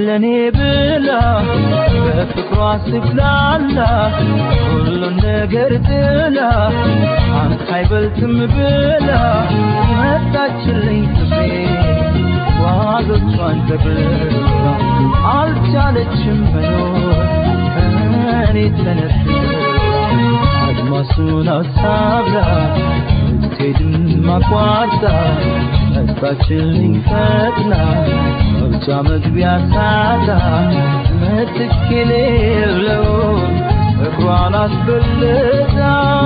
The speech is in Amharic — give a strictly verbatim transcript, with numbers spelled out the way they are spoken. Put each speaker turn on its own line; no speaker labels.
ለኔ ብላ በፍቅሯ ስብላላ ሁሉ ነገር ጥላ አንተ አይበልጥም ብላ መጣችልኝ ፍሬ ዋዞቿን ተብላ አልቻለችም መኖር እኔ ተነስቼ አድማሱን አሳብራ ስትሄድም ማቋርጣ መጣችልኝ ፈጥና መውጫ መግቢያ ሳጣ መትኬ ሌለው እግሯን አስበልጣ